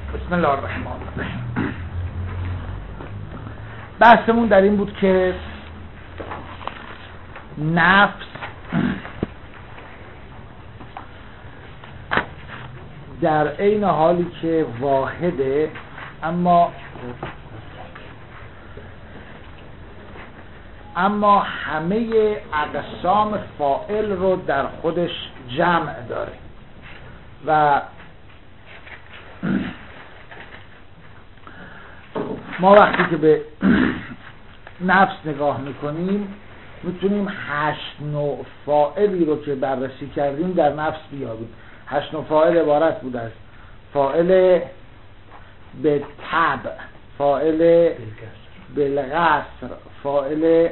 بسم الله الرحمن الرحیم. بحثمون در این بود که نفس در عین حالی که واحده اما همه اقسام فاعل رو در خودش جمع داره و ما وقتی که به نفس نگاه میکنیم میتونیم 8 نوع فاعلی رو که بررسی کردیم در نفس بیابیم. 8 نوع فاعل عبارت بود از فاعل به طبع، فاعل بالقصر، فاعل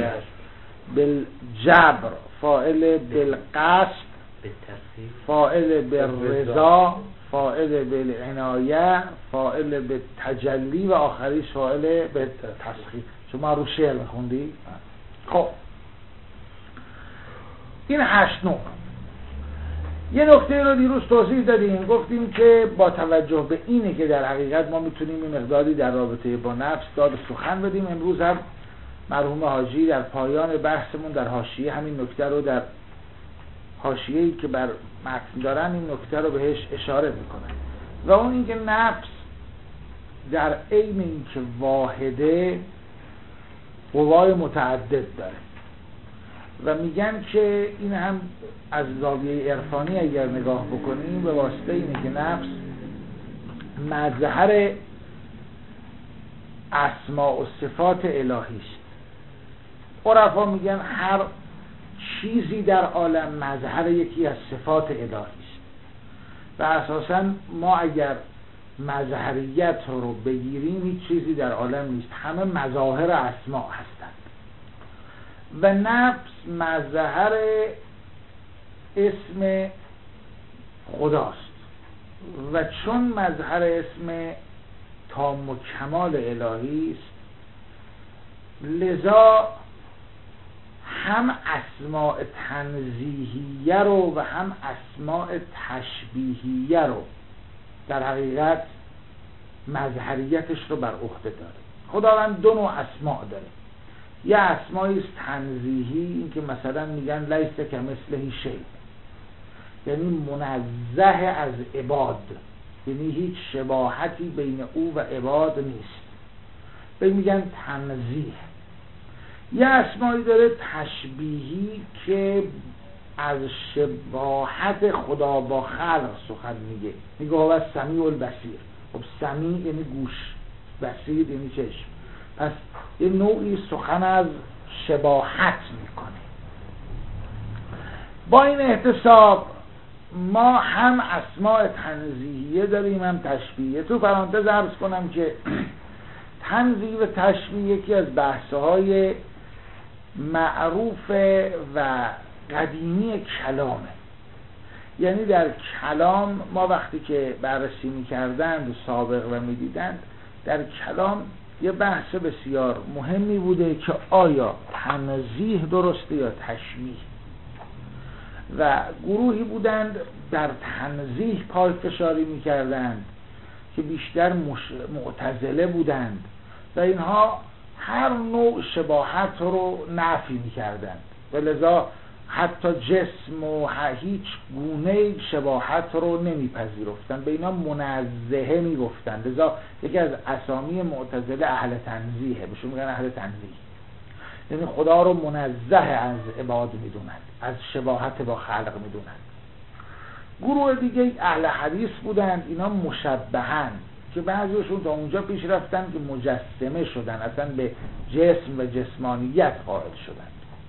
بالجبر، فاعل بالقصد، فاعل بالرضا، فاعل بالعنایه، فاعل بالتجلی و آخریش فاعل بالتسخیر. شما رو شعر میخوندی؟ خب این 8 نوع. یه نکته رو دیروز توضیح دادیم، گفتیم که با توجه به اینه که در حقیقت ما میتونیم این مقداری در رابطه با نفس داد سخن بدیم. امروز هم مرحوم حاجی در پایان بحثمون در حاشیه همین نکته رو، در حاشیه‌ای که بر متن دارن این نکته رو بهش اشاره میکنن و اون اینکه نفس در عین اینکه واحده قوای متعدد داره و میگن که این هم از زاویه عرفانی اگر نگاه بکنیم به واسطه اینه که نفس مظهر اسماء و صفات الهی است. عرفا میگن هر چیزی در عالم مظهر یکی از صفات الهی است و اساساً ما اگر مظهریت رو بگیریم هیچ چیزی در عالم نیست، همه مظاهر اسماء هستند و نفس مظهر اسم خداست و چون مظهر اسم تام و کمال الهی است لذا هم اسماء تنزیهیه رو و هم اسماء تشبیهیه رو در حقیقت مظهریتش رو بر عهده داره. خداوند 2 نوع اسماء داره. یه اسمایی است تنزیهی، این که مثلا میگن لیس کمثله شیء، یعنی منزه از عباد، یعنی هیچ شباهتی بین او و عباد نیست، به میگن تنزیه. یه اسمایی داره تشبیهی که از شباهت خدا با خلق سخن میگه هو السمیع البصیر. خب سمیع یعنی گوش، بصیر یعنی چشم، پس یه نوعی سخن از شباهت میکنه. با این احتساب ما هم اسماء تنزیهیه داریم هم تشبیهیه. تو پرانتز عرض کنم که تنزیه و تشبیه یکی از بحث‌های معروف و قدیمی کلامه. یعنی در کلام ما وقتی که بررسی می‌کردند و سابق و می‌دیدند، در کلام یه بحث بسیار مهمی بوده که آیا تنزیه درسته یا تشبیه، و گروهی بودند در تنزیه پایه‌فشاری می‌کردند که بیشتر معتزله بودند و اینها هر نوع شباهت رو نفی می‌کردند و لذا حتی جسم و هیچ گونه شباهت رو نمیپذیرفتند، به اینا منزهه میگفتند. لذا یکی از اسامی معتزله اهل تنزیهه، بهشون میگن اهل تنزیه، یعنی خدا رو منزه از عباد میدونند، از شباهت با خلق میدونند. گروه دیگه اهل حدیث بودند، اینا مشبهن که بعضیشون تا اونجا پیش رفتن که مجسمه شدن، اصلا به جسم و جسمانیت قائل شدن.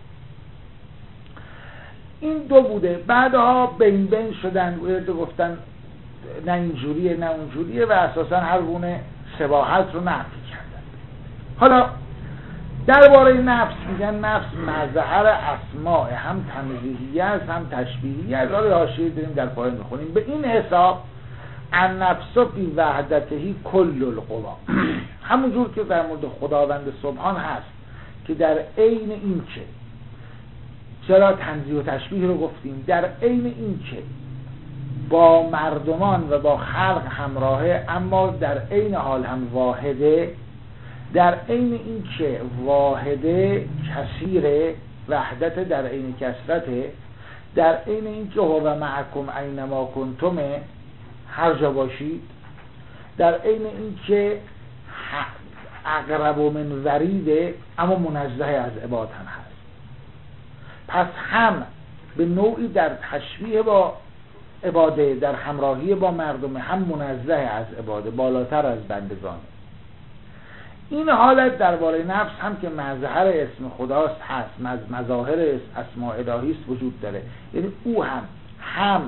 این 2 بوده. بعدها بین بین شدن و گفتن نه اینجوریه نه اونجوریه و اساسا هر گونه شباهت رو نفی کردن. حالا درباره نفس میگن نفس مظهر اسماء، هم تنزیهیه است هم تشبیهیه است. حالا حاشیه داریم در پایان میخونیم. به این حساب النفس فی وحدته کل القوا، همونجور که در مورد خداوند سبحان هست که در عین این که چرا تنزیه و تشبیه رو گفتیم، در عین این که با مردمان و با خلق همراهه اما در عین حال هم واحده، در عین این که واحده کثیره، وحدت در عین کثرته، در عین این که هو معکم اینما کنتم، هر جا باشید، در عین این که اقرب من وریده اما منزه از عباد هم هست. پس هم به نوعی در تشبیه با عباده، در همراهی با مردم، هم منزه از عباده، بالاتر از بندگانه. این حالت درباره نفس هم که مظهر اسم خداست هست، مظاهر اسماء الهی است وجود داره. یعنی او هم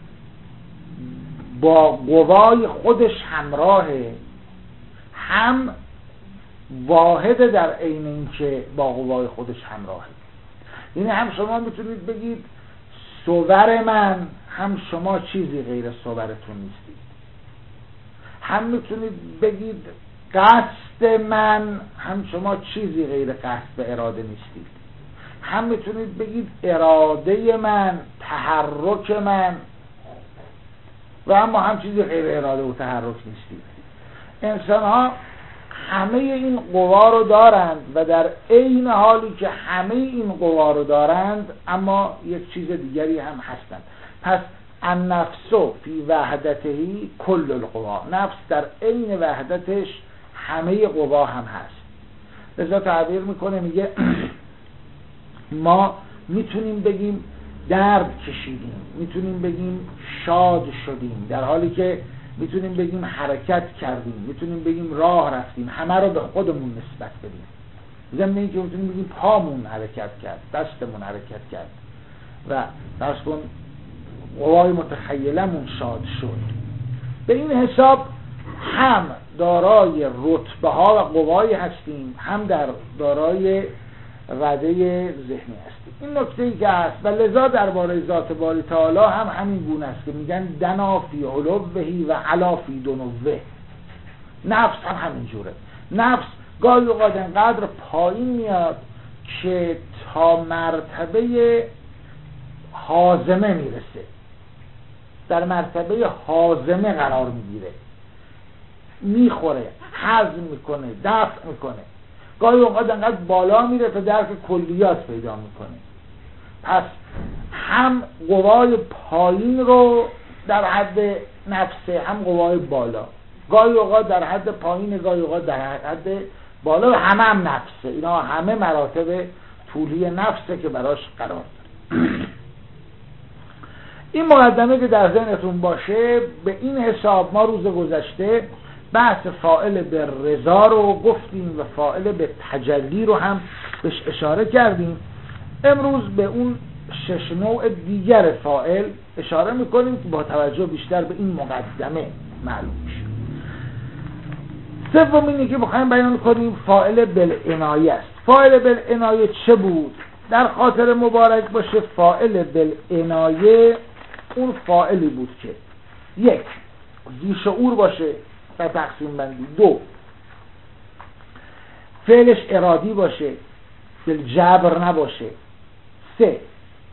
با قوای خودش همراهه، هم واحد در عین این که با قوای خودش همراهه. یعنی هم شما میتونید بگید صور من، هم شما چیزی غیر صورتون نیستید. هم میتونید بگید قصد من، هم شما چیزی غیر قصد و اراده نیستید. هم میتونید بگید اراده من، تحرک من، و اما هم چیزی غیر اراده و تحرک نیستید. انسان ها همه این قوا رو دارند و در عین حالی که همه این قوا رو دارند اما یک چیز دیگری هم هستند. پس النفس فی وحدتهی کل القوا، نفس در عین وحدتش همه قوا هم هست. لذا تعبیر میکنه، میگه ما میتونیم بگیم درد کشیدیم، میتونیم بگیم شاد شدیم، در حالی که میتونیم بگیم حرکت کردیم، میتونیم بگیم راه رفتیم، همه رو به خودمون نسبت بدیم. ضمن اینکه میتونیم بگیم پامون حرکت کرد، دستمون حرکت کرد و فرض کن قوای متخیلمون شاد شد. به این حساب هم دارای رتبه ها و قوای هستیم، هم در دارای رده ذهنی هستیم. این نکته ای که هست و لذا درباره ذات باری تعالی هم همین گونه است که میگن دنا فی علوهی و علا فی دنوه. نفس هم همین جوره. نفس گاهی اوقات انقدر پایین میاد که تا مرتبه حازمه میرسه، در مرتبه حازمه قرار میگیره، میخوره، هضم میکنه، دفع میکنه. گاهی اوقات انقدر بالا میره تا درک کلیات پیدا میکنه. پس هم قوای پایین رو در حد نفسه، هم قوای بالا، گاهی اوقات در حد پایین، گاهی اوقات در حد بالا، هم نفسه. اینا همه مراتب طولی نفسه که براش قرار داره. این مقدمه که در ذهنتون باشه. به این حساب ما روز گذشته بحث فاعل به رضا رو گفتیم و فاعل به تجلی رو هم بهش اشاره کردیم. امروز به اون 6 نوع دیگر فاعل اشاره میکنیم که با توجه بیشتر به این مقدمه معلوم میشه. سوم اینی که بخوایم بیان کنیم فاعل بالعنایه است. فاعل بالعنایه چه بود؟ در خاطر مبارک باشه، فاعل بالعنایه اون فاعلی بود که 1 ذی شعور باشه در تقسیم بندی، 2 فعلش ارادی باشه، بالجبر نباشه، 3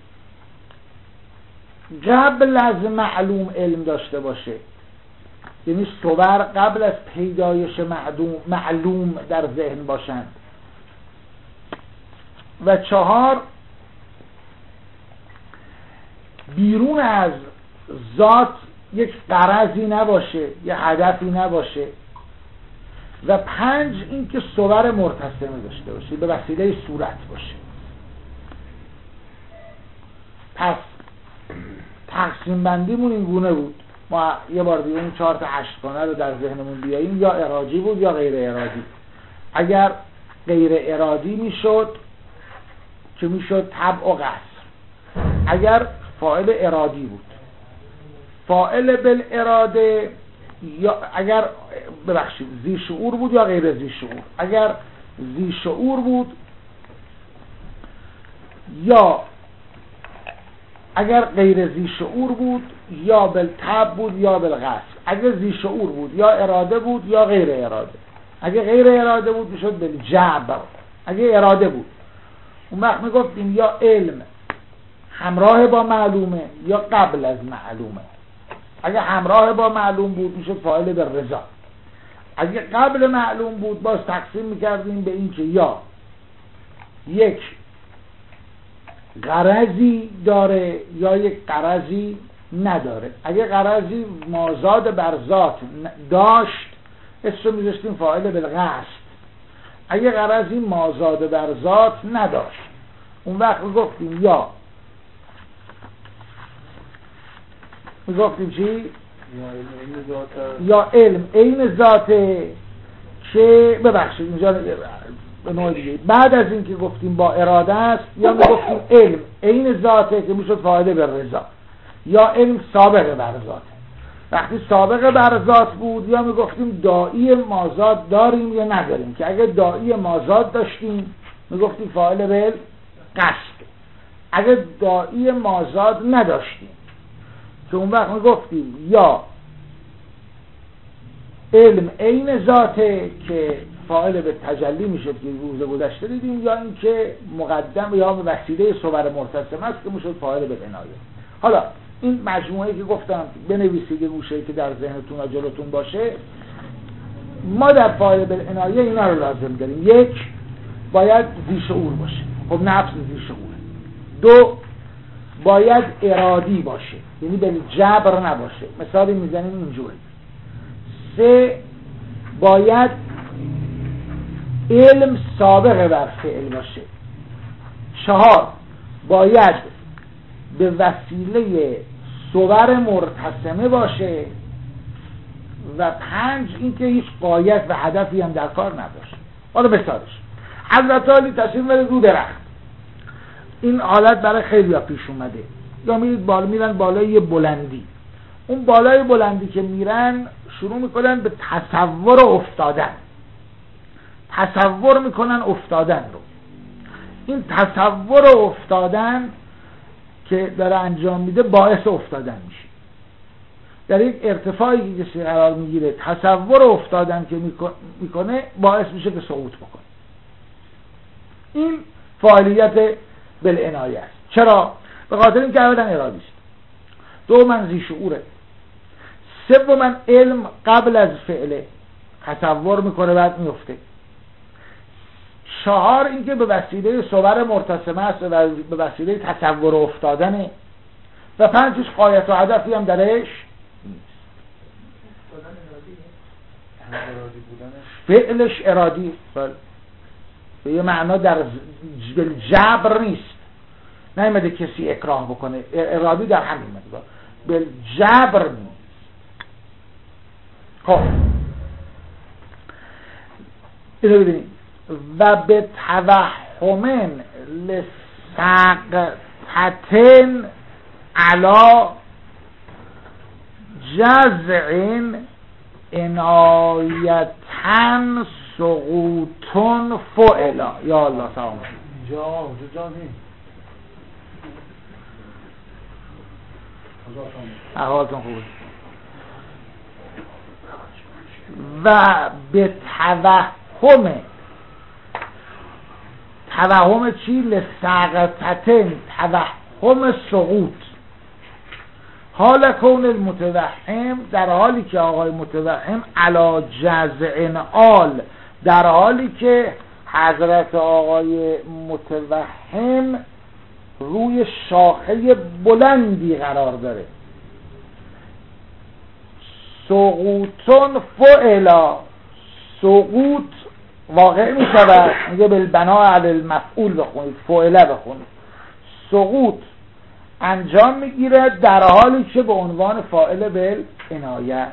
قبل از معلوم علم داشته باشه، یعنی صور قبل از پیدایش معلوم در ذهن باشند، و 4 بیرون از ذات یک غرضی نباشه، یک هدفی نباشه، و 5 این که صور مرتسمه داشته باشه، به وسیله صورت باشه. پس تقسیم بندیمون این گونه بود. ما یه بار دیگه این 4 تا اشکانه رو در ذهنمون بیاییم، یا ارادی بود یا غیر ارادی. اگر غیر ارادی میشد که میشد طبع و قصر. اگر فاعل ارادی بود، فاعل بالاراده، یا اگر ببخشید ذی شعور بود یا غیر ذی شعور. اگر ذی شعور بود، یا اگر غیر ذی شعور بود، یا بالطبع بود یا بالقصر. اگر ذی شعور بود یا اراده بود یا غیر اراده. اگر غیر اراده بود میشد بالجبر. اگر اراده بود اون وقت میگفتیم یا علم همراه با معلومه یا قبل از معلومه. اگه همراه با معلوم بود میشد فاعل به رضا. اگه قبل معلوم بود باز تقسیم میکردیم به این که یا یک غرضی داره یا یک غرضی نداره. اگه غرضی مازاد بر ذات داشت اسمو میذاشتیم فاعل بالقصد. اگه غرضی مازاد بر ذات نداشت اون وقت میگفتیم چی؟ یا علم عین ذاته که ببخشید اینجا به نوع دیگه بعد از این که گفتیم با اراده است، یا میگفتیم علم عین ذاته که میشد فاعل به رضا، یا علم سابقه بر ذاته. وقتی سابقه بر ذات بود یا میگفتیم داعی مازاد داریم یا نداریم، که اگه داعی مازاد داشتیم میگفتیم فاعل به قصد. اگه داعی مازاد نداشتیم که اون وقت میگفتیم یا علم عین ذاته که فاعل به تجلی میشد که روز گذشته دیدیم، یا اینکه مقدم یا به وسیله صور مرتسم است که میشد فاعل به عنایه. حالا این مجموعه که گفتم بنویسید یه گوشه که در ذهنتون و جلوتون باشه. ما در فاعل به عنایه اینا رو لازم داریم. یک، باید ذی شعور باشه. خب نفس ذی شعوره. دو، باید ارادی باشه، یعنی به جبر نباشه. مثالی میزنیم اینجوری. سه، باید علم سابقه بر فعل باشه. چهار، باید به وسیله صور مرتسمه باشه. و پنج، اینکه هیچ غایت و هدفی هم در کار نداشته. حالا مثالش حضرت علی تصمیم بره رو درخت. این حالت برای خیلی ها پیش اومده. یا میرن بالای یه بلندی. اون بالای بلندی که میرن شروع میکنن به تصور افتادن. تصور میکنن افتادن رو. این تصور افتادن که داره انجام میده باعث افتادن میشه. در یک ارتفاعی که کسی قرار میگیره تصور افتادن که میکنه باعث میشه که سقوط بکنه. این فاعلیت بالعنایه است. چرا؟ به خاطر اینکه اولا ارادی است، دوما ذی شعوره، سوما علم قبل از فعل تصور میکنه بعد میفته، چهار اینکه به وسیله صور مرتسمه است و به وسیله تصور افتادنه، و پنجش غایت و هدفی هم درش فعلش ارادی است. به یه معنا در جبر نیست، نمیده کسی اکراه بکنه. ارادی در همین مقدار به جبر نیست. خب اینو ببینید. و به توهم لسقطتن علا جزع عنایتن سقوطن فعلا. یا الله سلام جا احوالتون خوبه. و به توهم چی؟ لسقطتن، توهم سقوط. حال کون المتوهم، در حالی که آقای متوهم علا جزع آل، در حالی که حضرت آقای متوهم روی شاخه بلندی قرار داره. سقوطن فعلا، سقوط واقع می شود. میگه بالبناء علی المفعول بخونید، فعله بخونید. سقوط انجام میگیره در حالی که به عنوان فاعل بالعنایه است،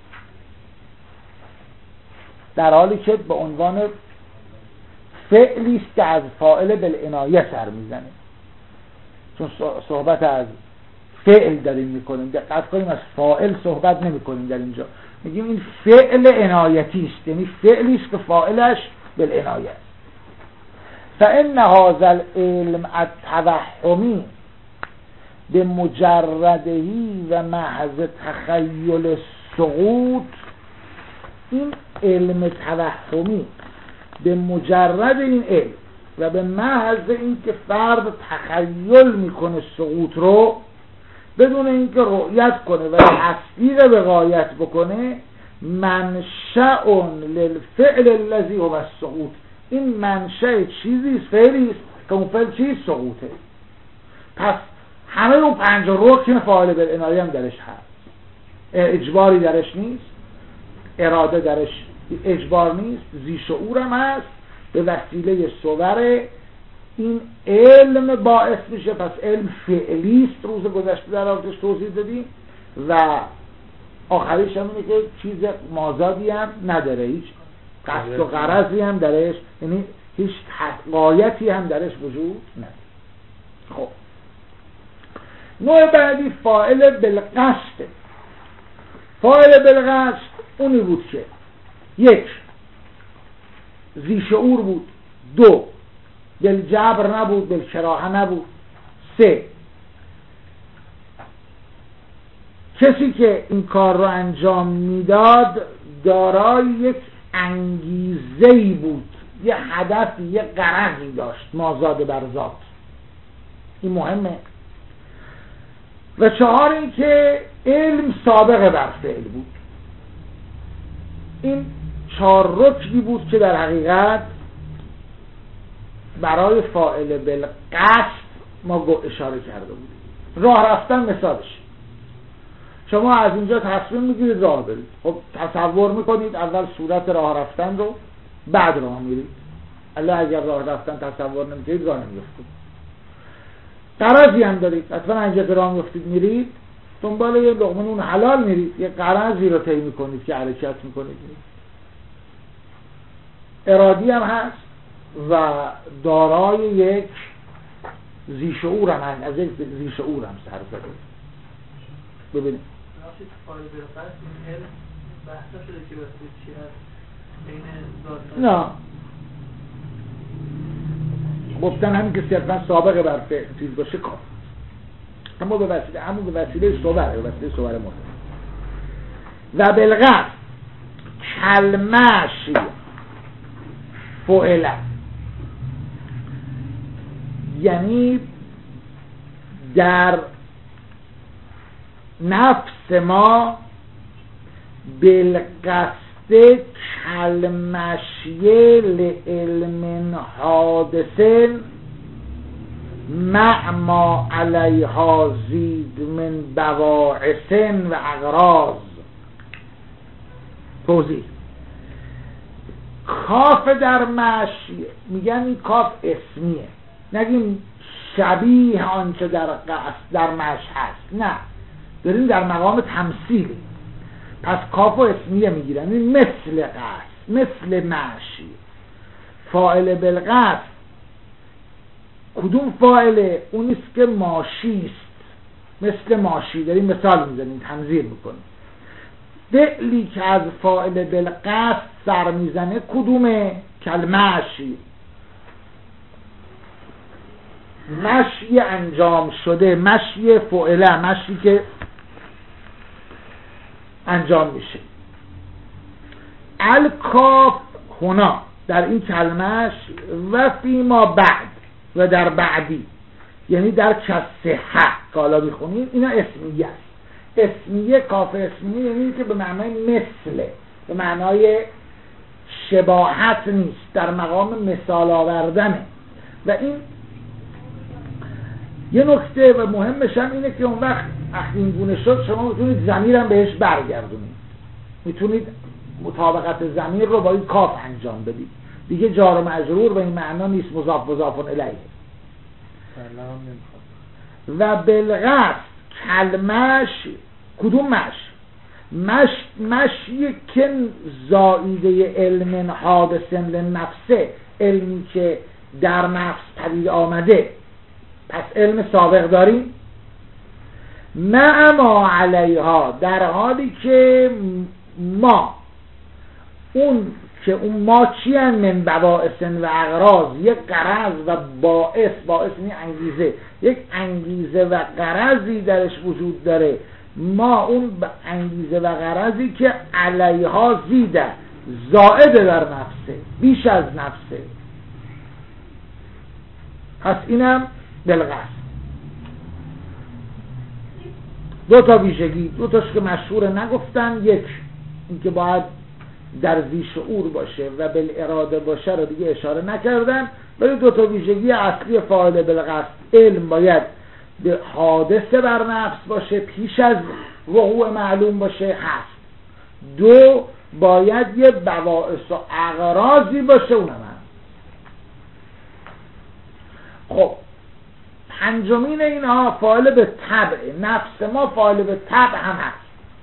در حالی که به عنوان فعلی است که از فاعل بالعنایه سر میزنه. چون صحبت از فعل داریم میکنیم، دقت کنیم از فاعل صحبت نمیکنیم در اینجا. میگیم این فعل عنایتی است، یعنی فعلی است که فاعلش بالعنایه است. فإن هذا العلم التوهمی به مجردهی و محض تخیل سقوط، این علم توهمی به مجرد این علم و به محض این که فرد تخیل میکنه سقوط رو، بدون اینکه رؤیت کنه و تصدیق به غایت بکنه، منشأ للفعل الذی هو السقوط. این منشأ چیزی فعلی است که اون فعل چیز سقوطه. پس همه اون 5 رکن فاعل بالعنایه هم درش هست. اجباری درش نیست، اراده درش اجبار نیست، ذی شعور هم هست، به وسیله صور این علم باعث میشه. پس علم فعلی است، روز گذشته در آتش توضیح دادیم. و آخریش هم اینه که چیز مازادی هم نداره، هیچ قصد و غرضی هم درش، یعنی هیچ غایتی هم درش وجود نداره. خب نوع بعدی فاعل بالقصد. فاعل بالقصد اونی بود که 1 ذی شعور بود، 2 بالجبر نبود، بالکراهه نبود، 3 کسی که این کار رو انجام میداد دارای یک انگیزه‌ای بود، یه هدفی، یه غرضی داشت، مازاد بر ذات. این مهمه. و 4 این که علم سابقه بر فعل بود. این 4 رکنی بود که در حقیقت برای فاعل بالقصد ما اشاره کرده بود. راه رفتن مثالش، شما از اینجا تصمیم میگیرید راه برید. خب تصور میکنید اول صورت راه رفتن رو، بعد راه میرید. الا اگر راه رفتن تصور نمیکنید راه نمیفتید. غرضی هم دارید، حتما اینجا که راه میفتید میرید دنبال یه لقمه نون حلال میرید، یه غرضی رو طی میکنید که حرکت میکنید. ارادی هم هست و دارای یک ذی شعور هم هست، از یک ذی شعور هم سر زده. ببینید فاعل بالقصد این علم بحث نشده که واسه چی هست بین ذات، نه گفتن همین که صرفا سابقه بر فعل چیز باشه کار، اما به وسیله همون به وسیله صور، به وسیله صور مطلق. و بالقصد کلمشی فعلا، یعنی در نفس ما بالقصد کلمشی لعلم حادث مع ما علیها زید من بواعث و اغراض. توضیح: کاف در مشی، میگن این کاف اسمیه، نگیم شبیه آنچه در مش هست، نه، داریم در مقام تمثیل. پس کاف و اسمیه میگیرن، این مثل قصد، مثل مشی. فاعل بالقصد کدوم فاعله؟ اونیست که ماشیست، مثل ماشی. داریم مثال میزنیم، تنظیر میکنیم. فعلی که از فاعل بالقصد سر میزنه کدومه؟ کلمشی، مشی انجام شده، مشی فعله، مشی که انجام میشه. الکاف هنا در این کلمش و فی ما بعد و در بعدی، یعنی در کسه که حالا میخونیم، اینا اسمیه است. اسمیه، کاف اسمیه یعنی که به معنای مثله، به معنای شباهت نیست، در مقام مثال آوردنه. و این یه نکته و مهمش هم اینه که اون وقت این گونه شد شما میتونید ضمیرم بهش برگردونید، میتونید مطابقت ضمیر رو با این کاف انجام بدید. دیگه جار و مجرور به این معنا نیست، مضاف مضاف الیه. و بالقصد کلمش کدوم مشی که زائیده علم حادث لنفسه، علمی که در نفس پدید آمده. پس علم سابق داریم، مع ما علیها، در حالی که ما، اون که اون ما چی هن؟ من بواعث و اغراض، یک غرض و باعث یعنی انگیزه، یک انگیزه و غرضی درش وجود داره. ما اون انگیزه و غرضی که علیها زیده، زائد در نفسه، بیش از نفسه. پس اینم بالقصد. دو تا ویژگی، دو تاش که مشهور نگفتن، یک اینکه باید در ذی شعور باشه و بالاراده باشه رو دیگه اشاره نکردن، ولی دو تا ویژگی اصلی فاعل بالقصد: علم باید به حادثه بر نفس باشه، پیش از وقوع معلوم باشه هست. دو، باید یه بواعث و اغراضی باشه، اونم هست. خب پنجمین اینها فاعل به طبع. نفس ما فاعل به طبع هم هست.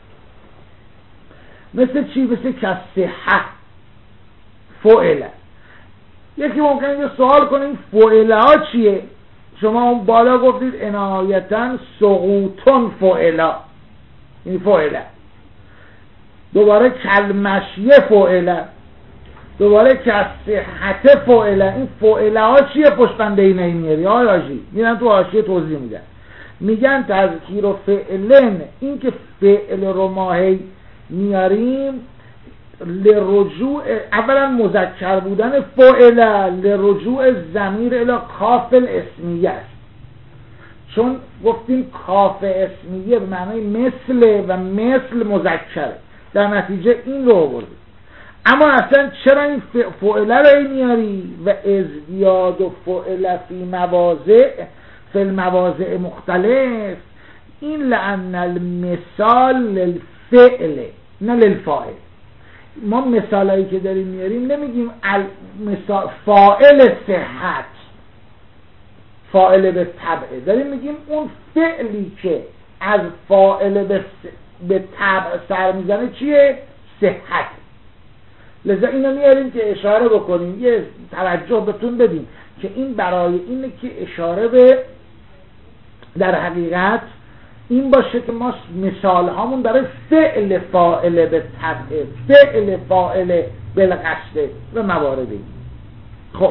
مثل چی؟ مثل کالصحة فعله. یکی ممکنه یه سوال کنه این فعله ها چیه؟ شما اون بالا گفتید عنایتاً سقوطن فعله، این فعله. دوباره کلمشیه فعله، دوباره کالصحة فعله. این فعله ها چیه پشت بند اینه میاری؟ های آجی میرن تو حاشیه توضیح میدن، میگن تذکیر و فعلن، این که فعل رو ماهی میاریم لرجوع، اولا مذکر بودن فعله لرجوع ضمیر الی کاف الاسمیه است، چون گفتیم کاف اسمیه به معنی مثل و مثل مذکره، در نتیجه این رو آوردیم. اما اصلا چرا این فعله رو میاری؟ و ازدیاد و فعله فی مواضع، فی المواضع مختلف، این لأن المثال للفعل نه للفاعل. ما مثالایی که داریم میاریم نمیگیم فاعل صحت، فاعل به طبع، داریم میگیم اون فعلی که از فاعل به طبع سر میزنه چیه؟ صحت. لذا اینو میاریم که اشاره بکنیم، یه توجه بهتون بدیم که این برای اینه که اشاره به در حقیقت این باشه که ما مثال هامون برای فعل فاعل به طبع، فعل فاعل بالقصد و مواردی. خب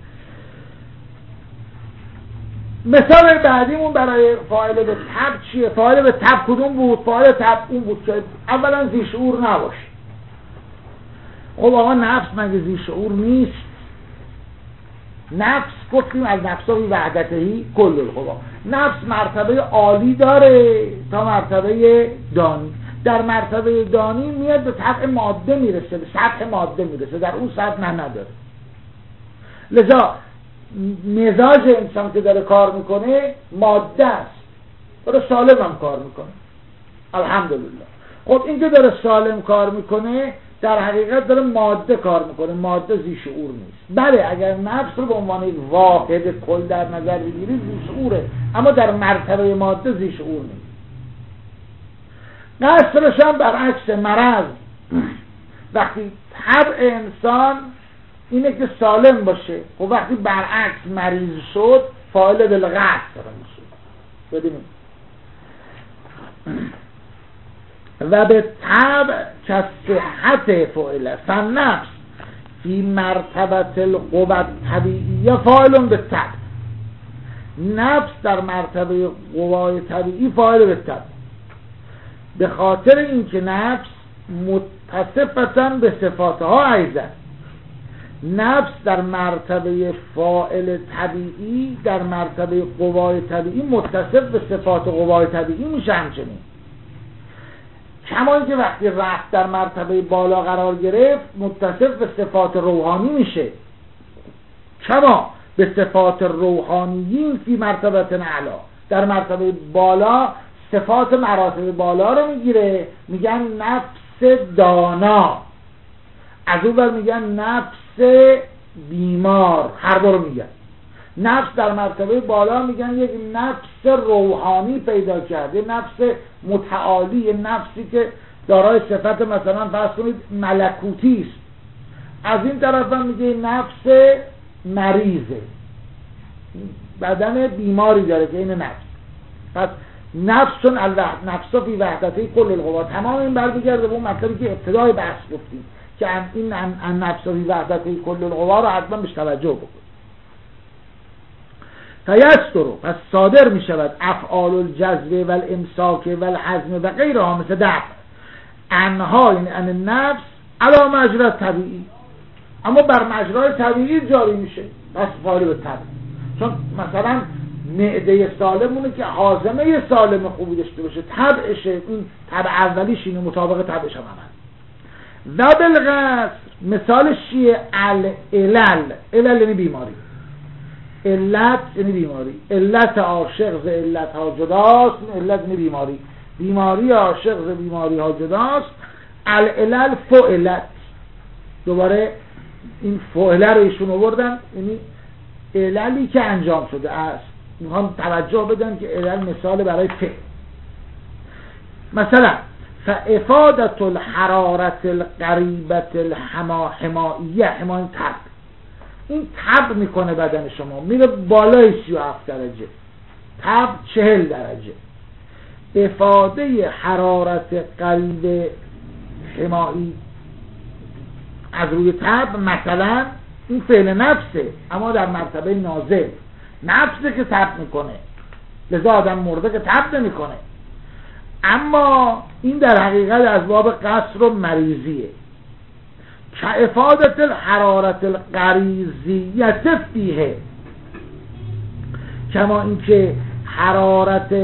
مثال بعدیمون برای فاعل به طبع چیه؟ فاعل به طبع کدوم بود؟ فاعل طبع اون بود که اولا ذی شعور نباشه. خب آقا نفس مگه ذی شعور نیست؟ نفس گفتیم از نفسه وحدتهی کل القوا، نفس مرتبه عالی داره تا مرتبه دانی. در مرتبه دانی میاد به طبع ماده میرسه، به سطح ماده میرسه، در اون سطح نداره. لذا مزاج انسان که داره کار میکنه ماده است، داره سالم هم کار میکنه، الحمدلله. خب این که داره سالم کار میکنه در حقیقت داره ماده کار میکنه، ماده ذی شعور نیست. بله اگر نفس رو به عنوان یک واحد کل در نظر بگیرید ذی شعوره، اما در مرتبه ماده ذی شعور نیست. قصرش هم برعکس مرض. وقتی طبع انسان اینه که سالم باشه، خب وقتی برعکس مریض شد فاعل بالقصد میشه. ببینید و به طبع کالصحة فعله فالنفس فی مرتبت القوة طبیعیه فاعل به طبع. نفس در مرتبه قوای طبیعی فاعل به طبع، به خاطر اینکه نفس متصفة به صفاتها ایضا. نفس در مرتبه فاعل طبیعی در مرتبه قوای طبیعی متصف به صفات قوای طبیعی میشه. همچنین کما اینکه وقتی رفت در مرتبه بالا قرار گرفت متصف به صفات روحانی میشه، کما به صفات روحانیین فی مرتبه اعلی، در مرتبه بالا صفات مراتب بالا رو میگیره، میگن نفس دانا، از اون بر میگن نفس بیمار، هر دو رو میگن. نفس در مرتبه بالا میگن یک نفس روحانی پیدا کرده، نفس متعالی، نفسی که دارای صفت مثلا فرض کنید ملکوتی است. از این طرف هم میگه نفس مریضه، بدن بیماری داره که این نفس. پس نفس چون نفس فی وحدته کل القوا، تمام این برمیگرده به اون مطلبی که ابتدای بحث گفتیم که این نفس فی وحدته کل القوا رو حتما بهش توجه بکنید. فیسترو، پس صادر می شود افعال الجذب و الامساک و الحزم و غیرها مثل دفع انها، یعنی ان نفس علی مجرى طبیعی، اما بر مجرای طبیعی جاری میشه، پس فاعل به طبع. چون مثلا معده سالم اونه که هاضمه سالم خوبی داشته باشه، طبعشه، این طبع اولیش اینه، مطابق طبعش هم عمل. و بالقصر مثالش چیه؟ العلل، علل یعنی بیماری، علت یعنی بیماری، علت عاشق ز علت ها جداست، علت یعنی بیماری، بیماری عاشق ز بیماری ها جداست. العلل فعلت، دوباره این فعله رو ایشون آوردن، یعنی عللی که انجام شده است. میخوام توجه بدن که علل مثال برای فعل. مثلا فافادت الحرارت القریبت الحمائیه، حمایه تب، این تب میکنه بدن شما، میره بالای 37 درجه، تب 40 درجه. افاده حرارت قریب حمایی از روی تب، مثلا این فعل نفسه اما در مرتبه نازل، نفسه که تب میکنه، لذا آدم مرده که تب نمیکنه، اما این در حقیقت از باب قصر و مریضیه. که افادت الحرارت الغریزیت فیه، کما اینکه حرارت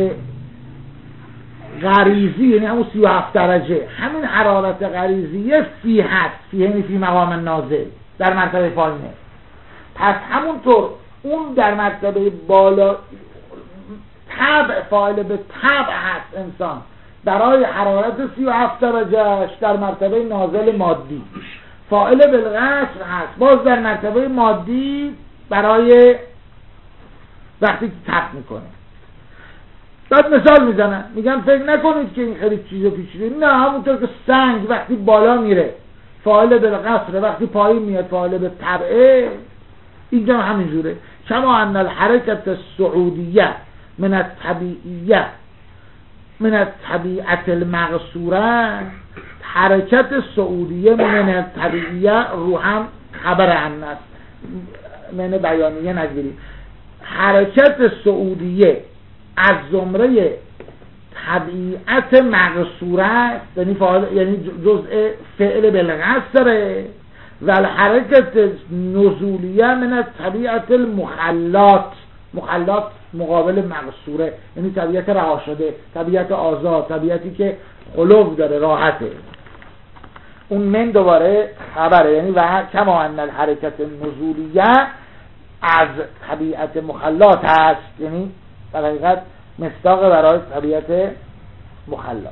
غریزی یعنی همون 37 درجه، همین حرارت غریزیه فی هست، فی یعنی فی مقام نازل، در مرتبه پایینه. پس همونطور اون در مرتبه بالا طبع، فاعل به طبع هست انسان برای حرارت 37 درجهش در مرتبه نازل مادی، فاعل بالقصر هست باز در مرتبه مادی برای وقتی که طبع میکنه. بعد مثال میزنن، میگن فکر نکنید که این خیلی چیز پیچیده، نه، همونطور که سنگ وقتی بالا میره فاعل بالقصر، وقتی پایین میاد فاعل به طبعه، اینجا همینجوره. کما ان الحرکت السعودیه من الطبیعیه من الطبیعت المقصوره، حرکت سعودیه من الطبیعیه رو هم خبر عن است، من بیانیه نگیرید. حرکت سعودیه از زمره طبیعت مقصوره، یعنی جزء فعل بالقصره. و الحرکت نزولیه من طبیعت المخلات، مخلات مقابل مقصوره، یعنی طبیعت رها شده، طبیعت آزاد، طبیعتی که خلو داره، راحته. اون من دوباره خبره، یعنی و کما ان الحرکت نزولیه از طبیعت مخلات هست، یعنی در حقیقت مصداق برای طبیعت مخلات.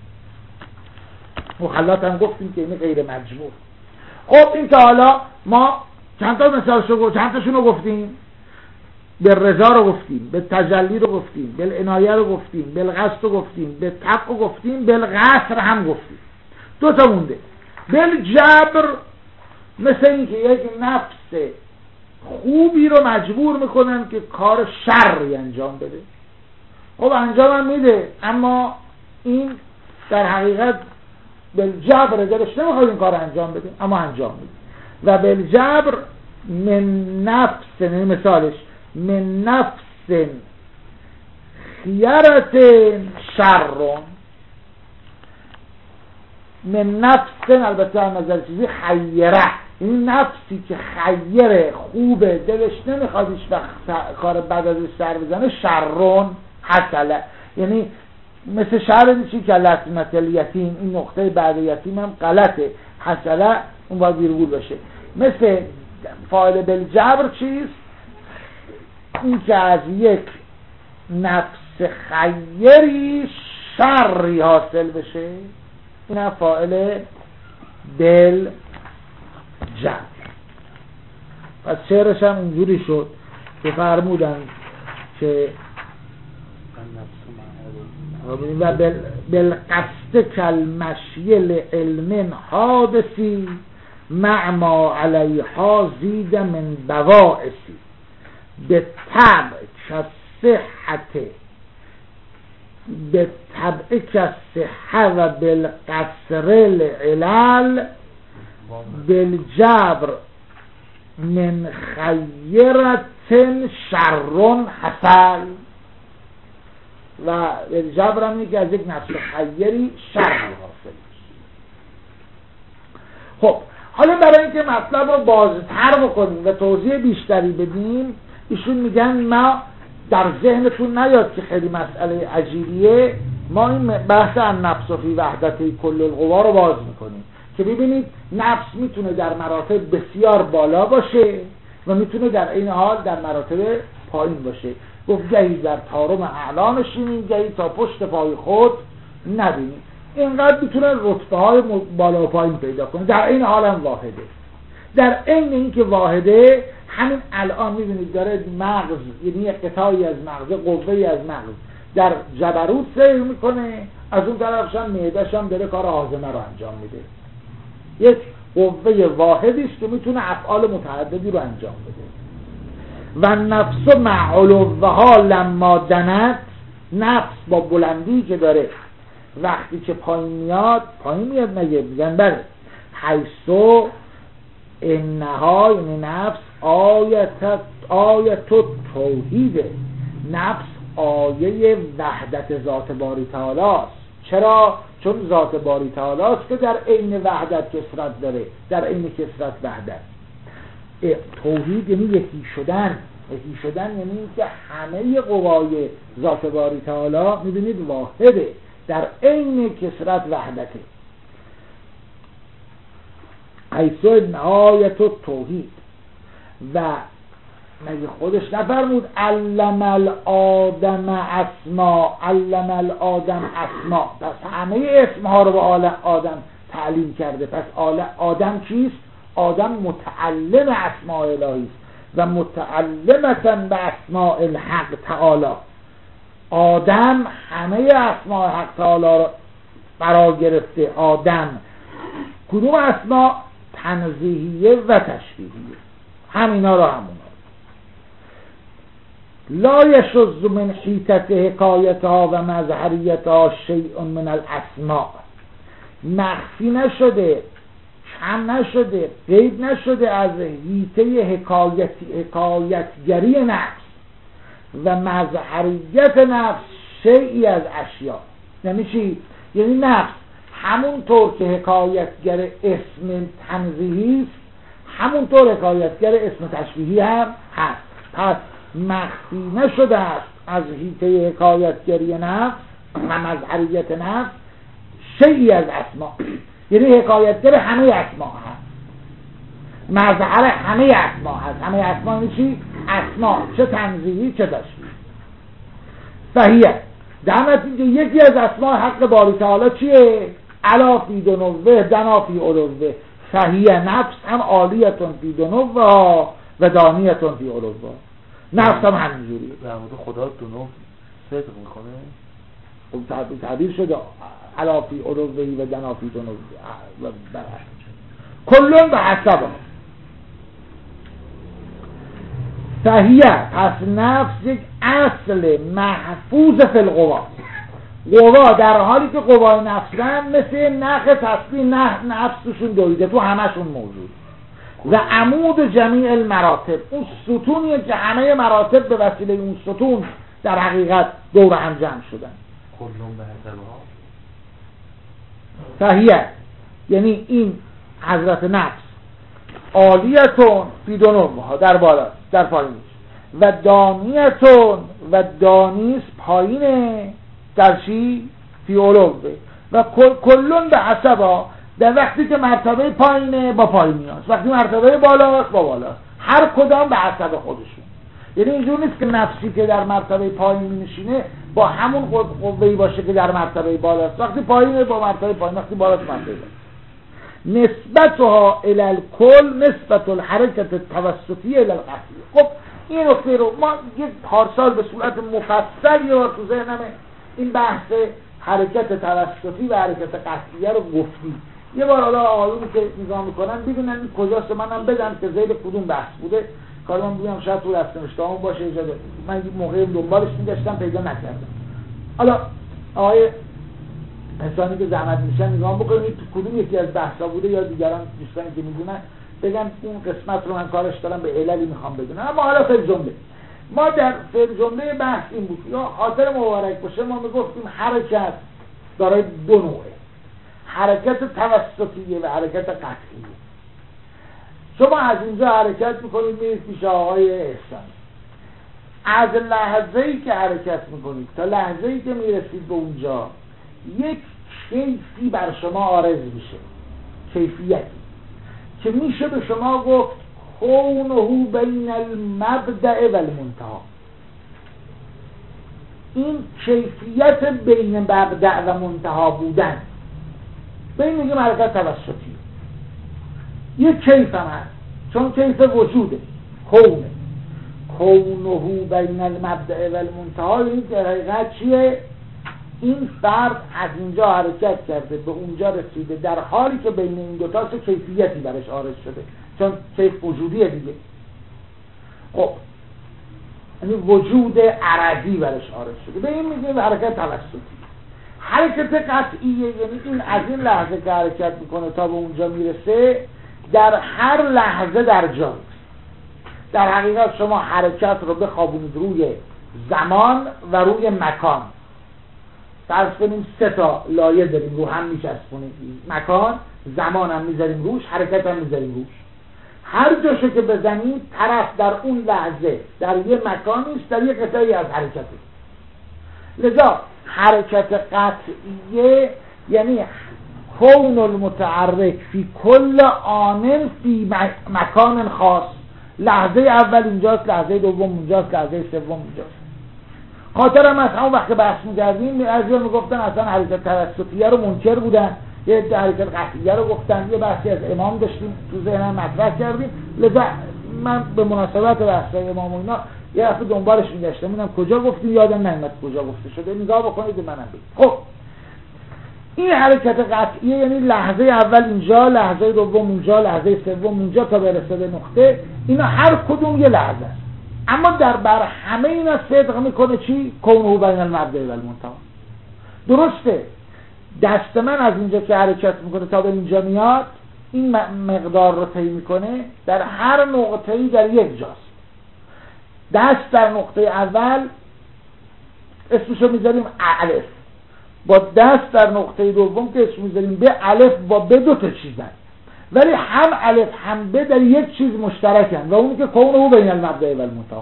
مخلات هم گفتیم که این غیر مجموع. خب این تا حالا ما چند تا مثالشو چند تاشون رو گفتیم، به رضا رو گفتیم، به تجلی رو گفتیم، به عنایه رو گفتیم، به القصد رو گفتیم، به طبع رو گفتیم، به القصر هم گفتیم. دو تا مونده. به الجبر، مثل این که یک نفس خوبی رو مجبور میکنن که کار شری انجام بده. خب انجام هم میده، اما این در حقیقت بالجبر دلش نمیخواد این کار انجام بده، اما انجام میده. و بالجبر من نفس، مثالش من نفس خیرت شرون، من نفس البته از نظر چیزی خیره، این نفسی که خیره، خوبه، دلش نمیخواد هیچ وقت کار بد ازش سر بزنه، شرون حسله، یعنی مثل شعر چی که لطمت الیتیم، این نقطه بعد یتیم هم غلطه، حسله اون باید ویرگول باشه. مثل فاعل بالجبر چیست؟ این که از یک نفس خیری شری حاصل بشه، این هم فاعل بالجبر. پس شعرش هم اینجوری شد که فرمودن که و بالقصد کالمشی علم حادثی مع ما علیها زید من بواعثی، به طبع کالصحه و بالقصر العلل بالجبر من خیرت شرون حسل. و بالجبر هم که از یک نفس خیری شر حاصل. خب حالا برای اینکه مطلب رو بازتر بکنیم و توضیح بیشتری بدیم، ایشون میگن ما در ذهنتون نیاد که خیلی مسئله عجیبیه، ما این بحث عن نفس فی وحدت کل القوا رو باز میکنیم که ببینید نفس میتونه در مراتب بسیار بالا باشه و میتونه در این حال در مراتب پایین باشه. گفت گهی در طارم اعلا نشینیم، گهی تا پشت پای خود نبینیم. اینقدر میتونه رتبه های بالا و پایین پیدا کنه، در این حال هم واحده. در عین اینکه واحده، همین الان میبینید داره مغز، یعنی قطعی از مغز، قوه‌ای از مغز در جبروت سیر میکنه، از اون طرفش هم معده‌ش هم داره کار هاضمه رو انجام میده. یک قوه واحدی است که میتونه افعال متعددی رو انجام بده. و نفس مع علوها لما دنت، نفس با بلندی که داره وقتی که پایین میاد نگه میگن بله حیثو انها، یعنی نفس آیت توحیده، نفس آیه وحدت ذات باری تعالی است. چرا؟ چون ذات باری تعالی است که در عین وحدت کثرت داره، در عین کثرت وحدت. توحید یعنی یکی شدن. یکی شدن یعنی اینکه همه قوای ذات باری تعالی میبینید واحده، در عین کثرت وحدته. حیث نهایت توحید. و مگه خودش نفرمود علم الآدم اسما، پس همه اسمها رو به آدم تعلیم کرده. پس آدم کیست؟ آدم متعلم اسماء الهی است و متعلمتاً به اسماء الحق تعالی. آدم همه اسماء حق تعالی رو فرا گرفته. آدم کدوم اسماء؟ تنزیهیه و تشبیهیه، همینا رو همونا. لا یشذ من حیطت حکایتها و مظهریتها شیء من الاسماء، مخفی نشده، کم نشده، غیب نشده از حیطه حکایتگری نفس و مظهریت نفس شیئی از اشیاء. یعنی چی؟ یعنی نفس همونطور که حکایتگر اسم تنزیهی است، همونطور حکایتگر اسم تشبیهی هم هست. پس مخفی نشده است از حیطه حکایتگری نفس و مظهریت نفس شیئی از اسما، یعنی حکایتگر همه اسما هست، مظهر همه اسما هست. همه اسما یعنی چی؟ اسما چه تنزیهی چه تشبیهی. فهیه در نتیجه یکی از اسماء حق باری تعالی چیه؟ علا فی دنوه دنا فی علوه. فهیه نفس هم عالیتون فی دنوه و دانیتون فی علوه. نفس هم همینجوریه. در مورد خدا دنو صدق میکنه. تعبیر شده علا فی علوه و دنا فی دنوه و کلون به حسب. فهیه پس نفس یک اصل محفوظ فی القوا. قوا در حالی که قوای نفسن مثل نخ تسبیح نفس توشون دویده، تو همشون موجود. و عمود جمیع المراتب، اون ستونیه که همه مراتب به وسیله اون ستون در حقیقت دور هم جمع شدن. کلون به حسبها. فهیه یعنی این حضرت نفس عالیتون فی دنوها در بالا در پایین و دانیتون و دانیس پایینه در چی؟ فی علوه و کلون به حسبا. در وقتی که مرتبه پایینه با پایینی هست، وقتی مرتبه بالاست با بالاست، هر کدام به حسب خودشون. یعنی اینجور نیست که نفسی که در مرتبه پایین می نشینه با همون قوهی باشه که در مرتبه بالاست. وقتی پایینه با مرتبه پایین، وقتی بالاست مرتبه بالاست. نسبتها الی الکل نسبت الحرکت توسطی الی القطعی. خب این نکته رو ما یک پارسال به صورت مفصل یه بار تو ذهنمه این بحث حرکت توسطی و حرکت قطعیه رو گفتیم. یه بار حالا آقایونی که نگاه میکنن ببینن این کجاست، منم بدم که زیر کدوم بحث بوده. کار من بگم شاید تو رفتم اشتهام باشه اجازه. من این موقع دنبالش میگشتم پیدا نکردم. حالا آقای انسانی که زحمت میشن نگاه بکنید تو کدوم یکی از بحثا بوده یا دیگران دوستانی که میدونن بگن اون قسمت رو من کارش دارم به عللی میخوام بدونم. اما حالا فعل جمله ما در فعل جمله بحث این بود یا خاطر مبارک باشه ما میگفتیم حرکت دارای دو نوعه، حرکت توسطیه و حرکت قطعیه. شما از اینجا حرکت میکنید میرید پیش آقای احسان، از لحظه‌ای که حرکت میکنید تا لحظه‌ای که میرسید به اونجا یک کیفی بر شما عارض میشه، کیفیتی که میشه به شما گفت کونه بین المبدأ و المنتهی. این کیفیت بین مبدأ و منتهی بودن به این میگیم حرکت توسطی. یک کیف هم هست، چون کیف وجوده، کونه بین المبدأ و المنتهی. این در حقیقت چیه؟ این فرد از اینجا حرکت کرده به اونجا رسیده در حالی که بین این دوتا کیفیتی برش عارض شده، چون کیف وجودیه دیگه. خب یعنی وجود عرضی برش عارض شده، به این میگیم حرکت توسطی. حرکت قطعیه یعنی این از این لحظه که حرکت میکنه تا به اونجا میرسه در هر لحظه در جای. در حقیقت شما حرکت رو بخوابونید روی زمان و روی مکان. فرض کنیم 3 تا لایه داریم رو هم میچسبونیم، مکان، زمان هم میذاریم روش، حرکت هم میذاریم روش. هر جاشو که بزنید طرف در اون لحظه در یه مکانی است، در یه قطعی از حرکته. لذا حرکت قطعیه یعنی کون المتحرک فی کل آن فی مکان خاص. لحظه اول اینجاست، لحظه دوم اونجاست، لحظه سوم اونجاست. خاطرم از همون وقت بحث می‌کردیم بعضیا میگفتن اصلا حرکت توسطیه رو منکر بودن، یه حرکت قطعیه رو گفتن. یه بحثی از امام داشتیم تو ذهنم مطرح کردیم، لذا من به مناسبت بحث‌های امام و اینا یه دفعه دنبالش می‌گشتم ببینم کجا گفتیم، یادم نمیاد کجا گفته شده، نگاه بکنید به منم بگید. خب این حرکت قطعیه یعنی لحظه اول اینجا، لحظه دوم اونجا، لحظه سوم اونجا تا برسه به نقطه. اینا هر کدوم یه لحظه است، اما در بر همه اینا صدق میکنه چی؟ کونه بین المبدأ و المنتهی. درسته دست من از اینجا که حرکت میکنه تا به اینجا میاد، این مقدار رو طی میکنه در هر نقطه‌ای در یک جاست. دست در نقطه اول اسمشو میذاریم الف، با دست در نقطه دوم که اسمشو میذاریم به الف، با به 2 تا چیزن، ولی هم الف هم به در یک چیز مشترکن و اونی که کونه بین المبدأ و المنتهی.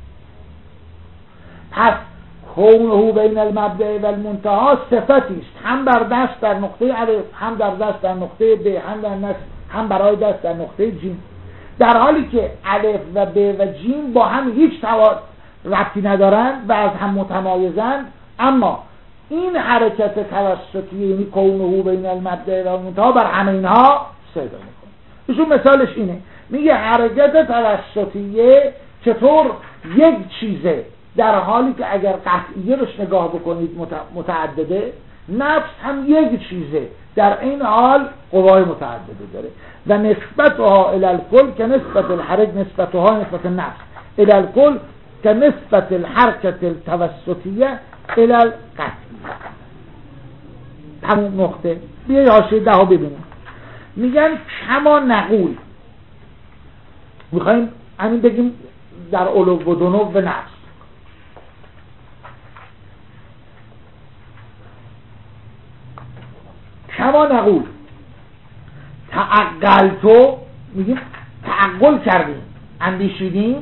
پس کونه بین المبدأ و المنتهی صفتی است، هم بر دست در نقطه الف، هم در دست در نقطه ب، هم برای دست در نقطه جیم، در حالی که الف و ب و جیم با هم هیچ ربطی ندارند و از هم متمایزند. اما این حرکت توسطی یعنی کونه بین المبدأ و المنتهی بر همه اینها صدق میکنه. ایشون مثالش اینه، میگه حرکت توسطیه چطور یک چیزه در حالی که اگر قطعیه روش نگاه بکنید متعدده، نفس هم یک چیزه در این حال قوای متعدده داره و نسبتها الی الکل که نسبت الحرک نسبتها نسبت النفس الی الکل که نسبت الحرکت التوسطیه الی القطعیه. همون نقطه بیایی حاشیه 10 ببینیم. میگن کما نقول، میخواییم همین بگیم در علو و دنو و نفس. کما نقول تعقلتو، میگیم تعقل کردیم، اندیشیدیم.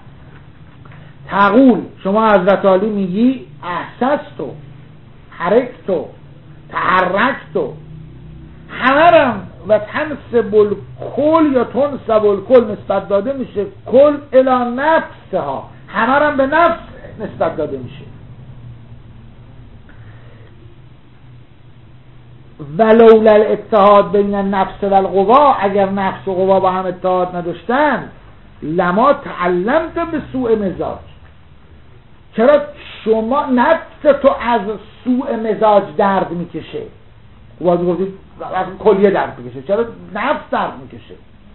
تقول شما حضرت علی میگی احسستو، حرکتو، تحرکتو. همرم و تنسب الکل یا تنسب الکل نسبت داده میشه کل الی نفسها، همرم به نفس نسبت داده میشه. ولولا الاتحاد بین النفس و القوا، اگر نفس و قوا با هم اتحاد نداشتن لما تعلمت به سوء مزاج. چرا شما نفس تو از سوء مزاج درد میکشه؟ باید گفتید از کلیه درد میکشه، چرا نفس درد میکشه؟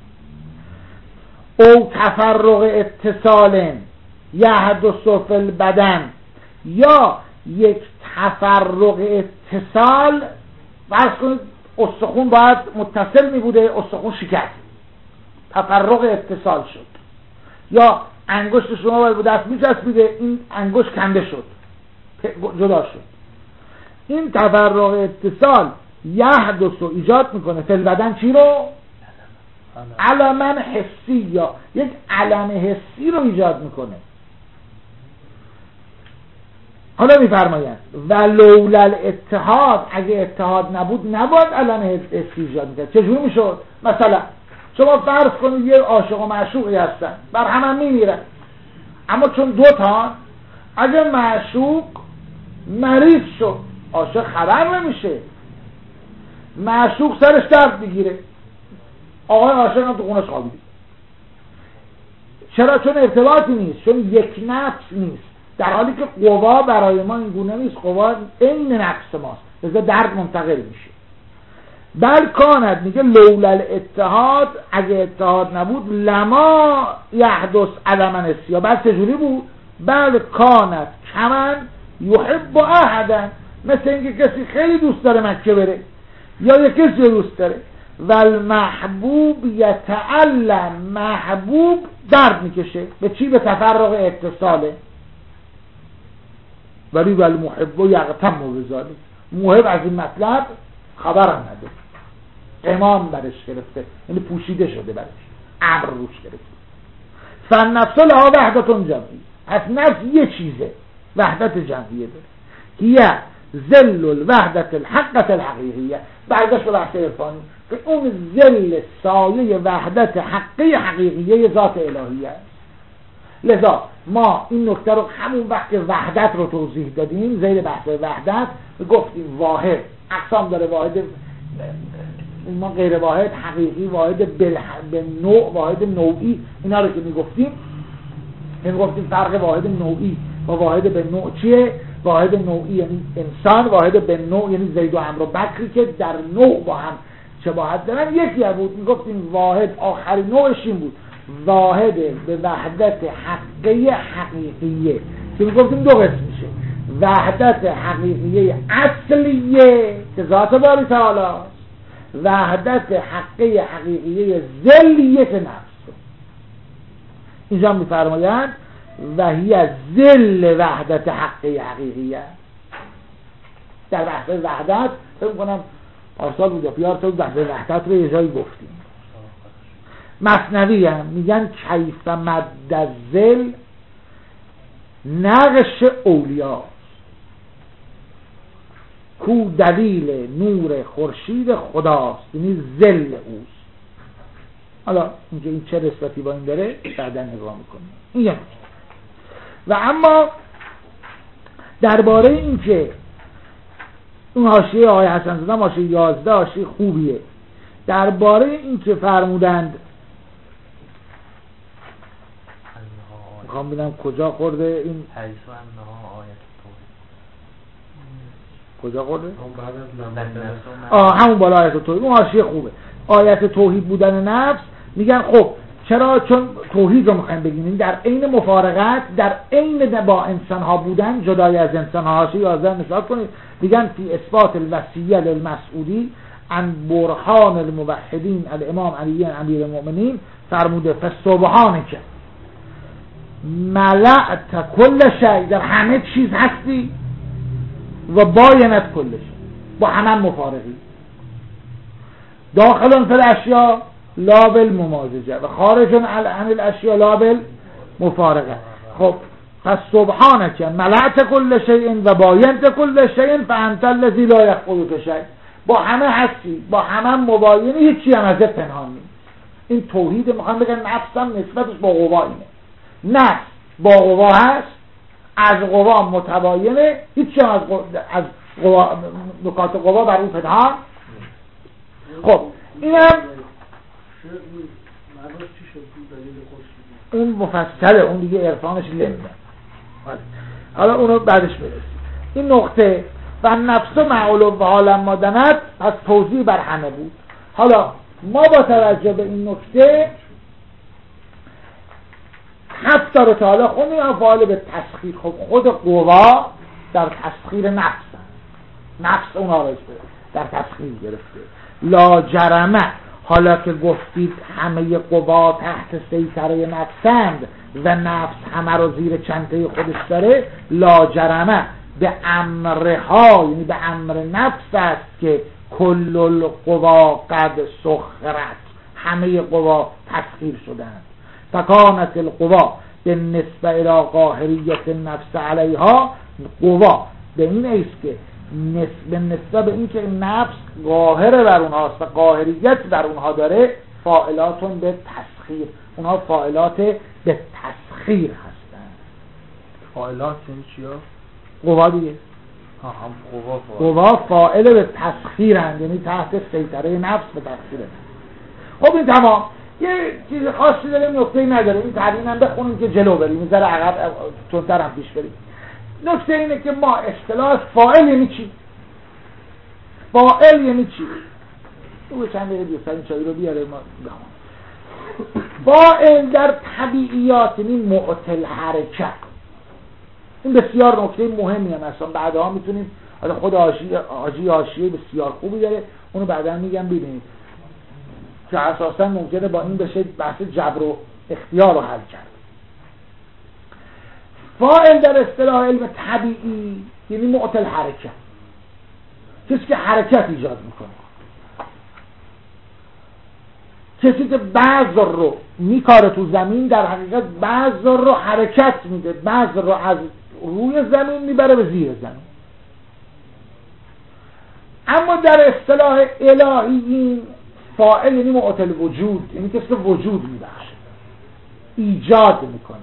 او تفرق اتصال یحدث فی البدن، یا یک تفرق اتصال، فرض کنید استخون باید متصل می استخون شکست، تفرق اتصال شد. یا انگشت شما باید به دست میچسبیده، این انگشت کنده شد، جدا شد. این تفرق اتصال یحدث و ایجاد میکنه فی البدن چی رو؟ علما حسی، یا یک علم حسی رو ایجاد میکنه. حالا میفرمایند و لولا الاتحاد، اگه اتحاد نبود نباید علم حسی ایجاد میکرد. چجوری میشد؟ مثلا شما فرض کنید یه عاشق و معشوقی هستن، بر هم میمیرن، اما چون دو تا، اگه معشوق مریض شد عاشق خبر نمیشه، معشوق سرش درد میگیره، آقای عاشق هم تو خونش خوابیده. چرا؟ چون ارتباطی نیست، چون یک نفس نیست، در حالی که قوا برای ما این گونه نیست، قوا عین نفس ماست، لذا درد منتقل میشه. بل کاند، میگه لولا الاتحاد، اگه اتحاد نبود لما یحدث علما نسیا، بعد چجوری بود؟ بل کاند کمن یحب احدا، مثل اینکه کسی خیلی دوست داره مکه بره یا یک کسی دوست داره، والمحبوب یتعلم، محبوب درد میکشه به چی؟ به تفرق اتصاله. ولی والمحب یغتم بذالک، محب از این مطلب خبرم نده، امام برش گرفته، یعنی پوشیده شده برش، امر روش گرفته. فالنفس لها وحدت جمعی، از نفس یه چیزه، وحدت جمعیه داره، هی ذل الوحدت الحقت الحقیقیه. برگشت به بحث عرفانی که اون ذل سایه وحدت حقی حقیقیه ذات الهیه است. لذا ما این نکته رو همون وقت که وحدت رو توضیح دادیم، زیر بحث وحدت گفتیم واحد اقسام داره، واحد ما غیر واحد، حقیقی، واحد به نوع، واحد نوعی، اینا رو که میگفتیم فرق واحد نوعی با واحد به نوع چیه؟ واحد نوعی یعنی انسان، واحد به نوع یعنی زید و عمرو و بکری که در نوع با هم شباهت دارن یکی بود. میگفتیم واحد آخرین نوعش این بود، واحد به وحدت حقیقی حقیقیه، که میگفتیم دو قسم میشه، وحدت حقیقیه اصلیه که ذات باری تعالی است، وحدت حقیقی حقیقیه ذلیه که نفس. اینجا میفرمایند و هی ذل وحدت حقیقی حقیقیه. در بحث وحدت فکر کنم پارسال بود یا پیارسال بود، بحث وحدت رو یه جایی گفتیم. مثنوی هم میگن کیف مد الذل نقش اولیاء، کو دلیل نور خورشید خداست، یعنی ذل اوست. حالا اینکه این چه نسبتی با این داره بعدا نگاه میکنیم. این یکی. و اما درباره این که اون حاشیه آقای حسن زاده حاشیه 11 حاشیه خوبیه، درباره این که فرمودند، میخوام ببینم کجا خورده این کجا خورده؟ همون بالا آیت توحید، اون حاشیه خوبه. آیت توحید بودن نفس، میگن خب چرا؟ چون توحید رو میخوایم بگیم در عین مفارقت، در عین با انسان ها بودن، جدای از انسان ها. حاشیه 11 مثال کنید، میگن فی اثبات الوصیه للمسعودی عن برهان الموحدین الامام علی امیر المؤمنین فرموده فسبحانک ملأت کل شیء، در همه چیز هستی، و باینت کل شیء، با همه مفارقی، داخل فی الاشیاء لا بالممازجه و خارج عن الاشیاء لا بالمفارقه. خب پس سبحانک ملأت کل شیء و باینت کل شیء فانت الذی لا یخفیک شیء، با همه هستی، با همه مباینی، هیچی هم ازت پنهان نیست. این توحید. میخوام بگم نفس هم نسبتش با قوا اینه، نفس با قوا هست، از قوا متباینه، هیچی هم از قوا، نکات قوا بر اون پنهان. خب اینم اون مفصله، اون دیگه عرفانش لمه. حالا اونو بعدش برسیم. این نقطه و نفس معلو و حالا مادنت پس توضیح بر همه بود. حالا ما با توجه به این نکته 7 تا رو تعالی خونیم افعال به تسخیر. خب خود قوا در تسخیر نفس اونها رو در تسخیر گرفته. لا جرمه، حالا که گفتید همه قوا تحت سیطره نفسند و نفس همه رو زیر چنته خودش داره، لا جرمه به امرها، یعنی به امر نفس است که کل القوا قد سخرت، همه قوا تسخیر شدند. فکانت القوا به نسبه الى قاهریت النفس علیها قوا به این است که به نسبت به این که نفس قاهر بر اونهاست و قاهریت بر اونها داره، فاعلاتون به تسخیر، اونها فاعلات به تسخیر هستن. فاعلات یعنی چیا؟ قوا دیگه، هم قوا فاعل به تسخیر هست، یعنی تحت سیطره نفس به تسخیر هست. خب این تمام. یه چیز خاصی داره، نکته‌ای نداره. این تعبیر هم بخونیم که جلو بریم، این ذره عقب تندتر هم پیش بریم. نکته اینه که ما اصطلاح فاعل یعنی چی؟ فاعل یعنی چی؟ او چند دقیقه دیگه این چایی رو بیاره ما بخونیم. فاعل در طبیعیات یعنی معطل حرکت. این بسیار نکته مهمی هم اصلا بعدها میتونیم، حالا خود حاشیه بسیار خوبی داره، اونو بعدا میگم ببینید که اساسا ممکنه با این بشه بحث جبر و اختیار رو حل کرد. فاعل در اصطلاح علم طبیعی یعنی معطل حرکت، کسی که حرکت ایجاد میکنه، کسی که بعض رو میکاره تو زمین، در حقیقت بعض رو حرکت میده، بعض رو از روی زمین میبره به زیر زمین. اما در اصطلاح الهیین فاعل یعنی معطل وجود، یعنی کسی که وجود میبخشه، ایجاد میکنه.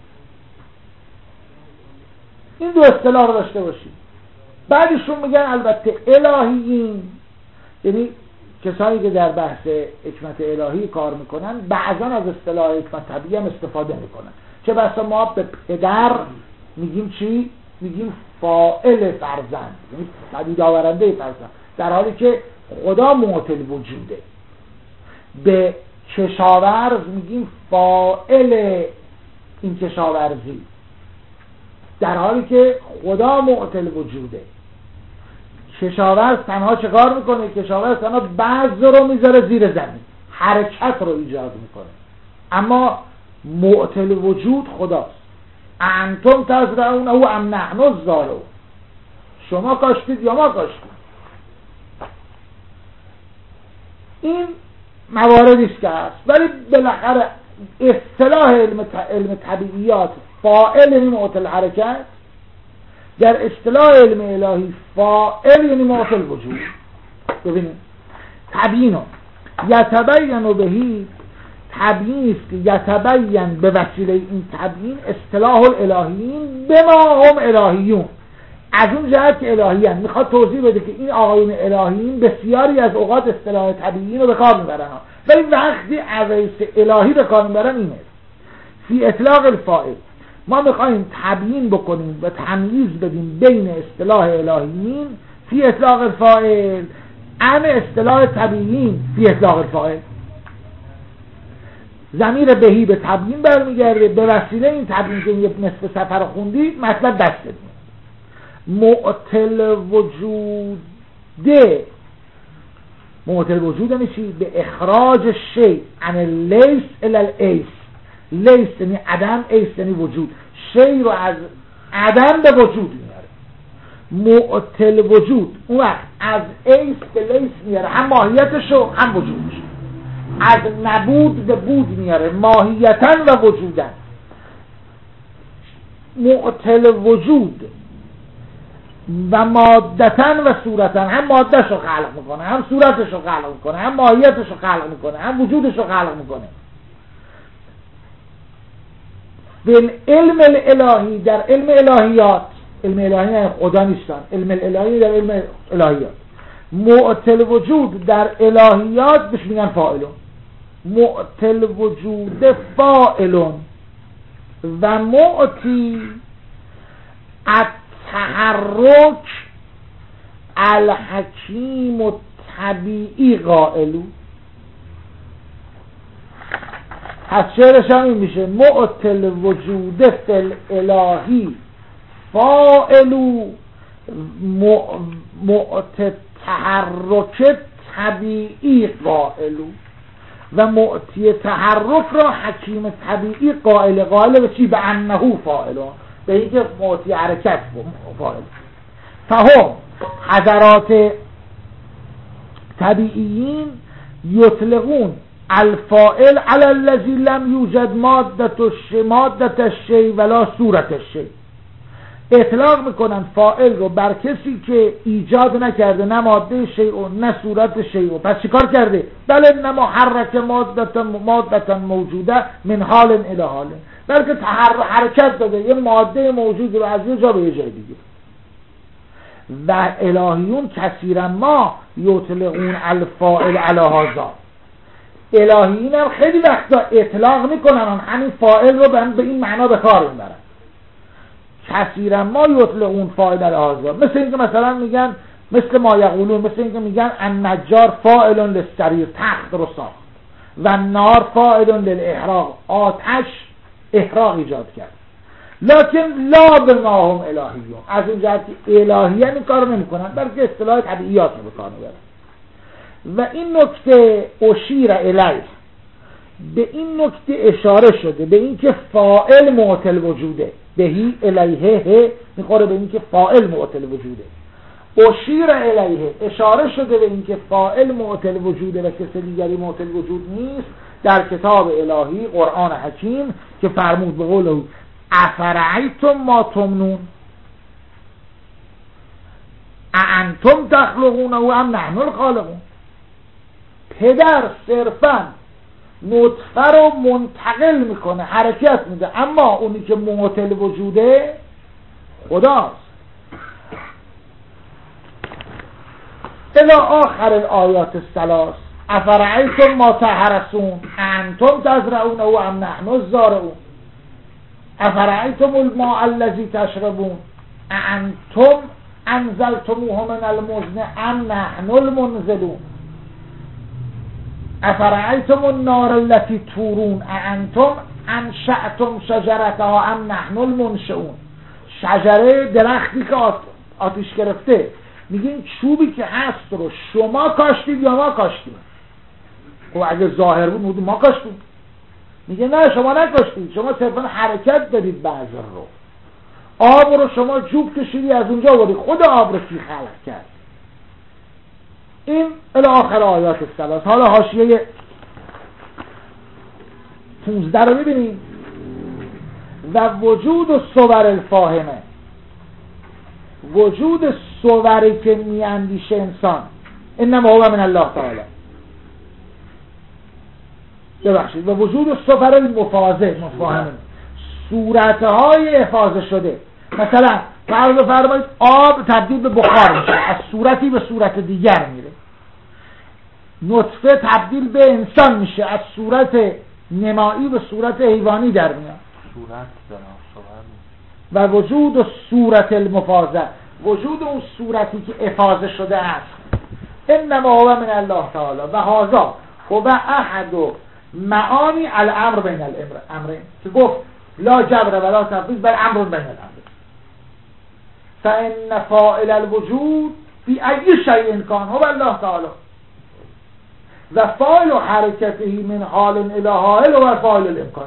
این دو اصطلاح رو داشته باشید. بعدشون میگن البته الهیین یعنی کسانی که در بحث حکمت الهی کار میکنن بعضا از اصطلاح حکمت طبیعی هم استفاده میکنن. چه بسا ما به پدر میگیم چی؟ میگیم فاعل فرزند، یعنی پدید آورنده فرزند، در حالی که خدا معطل وجوده. به کشاورز میگیم فاعل این کشاورزی، در حالی که خدا معطل وجوده. کشاورز تنها چه کار میکنه؟ کشاورز تنها بعض رو میذاره زیر زمین، حرکت رو ایجاد میکنه، اما معطل وجود خداست. انتم تزرعونه ام نحن الزارعون، شما کاشتید یا ما کاشتیم. این مواردی است که هست، ولی بالاخره اصطلاح علم طبیعیات فاعل یعنی معطل حرکت، در اصطلاح علم الهی فاعل یعنی معطل وجود. ببینید تبیینو یتبین بهی، تبیین است که یتبین به وسیله این تبیین اصطلاح الالهیین بما هم الهیون، از اون جهت که الهیین. میخواد توضیح بده که این آقایون الهیین بسیاری از اوقات اصطلاح طبیعیین رو به کار میبرن، ولی وقتی از رئیس الهی به کار میبرن اینه فی اطلاق الفاعل. ما میخوایم تبیین بکنیم و تمییز بدیم بین اصطلاح الهیین فی اطلاق الفاعل عن اصطلاح طبیعیین فی اطلاق الفاعل. ضمیر بهی به تبیین برمیگرده، به وسیله این تبیین که یک نصف سفر خوندی مطلب دست بدیم. معطل وجوده، معطل وجود یعنی چی؟ به اخراج شی عن اللیس الی الایس. لیس یعنی عدم، ایس یعنی وجود. شی رو از عدم به وجود میاره. معطل وجود اون وقت از ایس به لیس میاره، هم ماهیتشو هم وجودش. از نبود به بود میاره، ماهیتاً و وجوداً. معطل وجود و مادتاً و صورتاً، هم مادهشو خلق میکنه، هم صورتشو خلق میکنه، هم ماهیتشو خلق میکنه، هم وجودشو خلق میکنه. به علم الالهی، در علم الهیات، علم الهی خدا نیستن، علم الهی در علم الهیات، معطل وجود در الهیات بهش میگن فاعلون. معطل وجود فاعلون و معطی التحرک الحکیم و طبیعی قائلو. از شعرش هم این میشه معطل وجود فی الالهی فاعلو معطل تحرک طبیعی قائلو. و معطی تحرک را حکیم طبیعی قائل. قائل به چی؟ به انه فاعلون، به اینکه معطی حرکت فاعل. فهم حضرات طبیعیین یطلقون الفاعل علی الذی لم یوجد مادة الشی ولا صورت الشی. اطلاق میکنن فاعل رو بر کسی که ایجاد نکرده، نه ماده شیء نه صورت شیء. پس چیکار کرده؟ بله انما حرک مادتا موجوده من حال الی حال، بلکه حرکت داده یه ماده موجود رو از یه جا به یه جای دیگه. و الهیون کثیرا ما یطلقون الفاعل علی هذا، الهیین هم خیلی وقتا اطلاق میکنن همین فاعل رو به این معنا به کار میبرن. کثیرا ما یطلقون فاعل علی هذا، مثل اینکه مثلا میگن، مثل ما یقولون، مثل اینکه میگن النجار فاعل للسریر، تخت رو ساخت، و نار فاعل للاحراق، آتش احراق ایجاد کرد. لکن لا بناهم الهیون، از این جهت که الهیان این کار نمیکنن، بلکه اصطلاح طبیعیات رو به کار میبرن. و این نکته اشیر الیه، به این نکته اشاره شده، به این که فاعل معطل وجوده، بهی الیه میخوره به این که فاعل معطل وجوده. اشیر الیه، اشاره شده به این که فاعل معطل وجوده و کسی دیگری معطل وجود نیست در کتاب الهی قرآن حکیم که فرمود به قوله افرعیتم ما تمنون اانتم تخلقونه ام نحن الخالقون. پدر صرفا نطفه رو منتقل میکنه، حرکت میده، اما اونی که معطل وجوده خداست. الی آخر الآیات الثلاث افرعیتم ما تحرسون انتم تزرعونه ام نحن الزارعون افرعیتم الماء الذی تشربون انتم انزلتموه من المزن ام نحن المنزلون افرعیتم النار التي تورون انتم انشأتم شجرتها ام نحن المنشئون. شجره درختی که آتش گرفته، میگین چوبی که هست رو شما کاشتید یا ما کاشتیم؟ خب اگه ظاهر بود ما کاشتیم. میگه نه شما نکاشتید، شما صرفا حرکت دادید بعض رو. آب رو شما جوب کشیدی از اونجا آوردی، خود آب رو کی خلق کرد؟ این الی آخر آیات الثلاث. حالا حاشیه 15 رو ببینیم. و وجود الصور الفاهمه، وجود صوری که میاندیشه انسان، انما هو من الله تعالی. ببخشید، و وجود الصور المفاضه، مفاهمه، صورتهای افاضه شده. مثلا فرض فرمایید آب تبدیل به بخار میشه، از صورتی به صورت دیگر میره. نطفه تبدیل به انسان میشه، از صورت نمایی به صورت حیوانی در میاد. صورت دارم و وجود صورت المفاضه، وجود اون صورتی که افاضه شده است، انما هو من الله تعالی و هذا هو احد معانی الامر بین الامرین، که گفت لا جبر ولا تفویض بل امر بین الامرین. فان فاعل الوجود فی ای شیء کان هو الله تعالی و فاعل حرکته من حال الی حال و فاعل الامکان.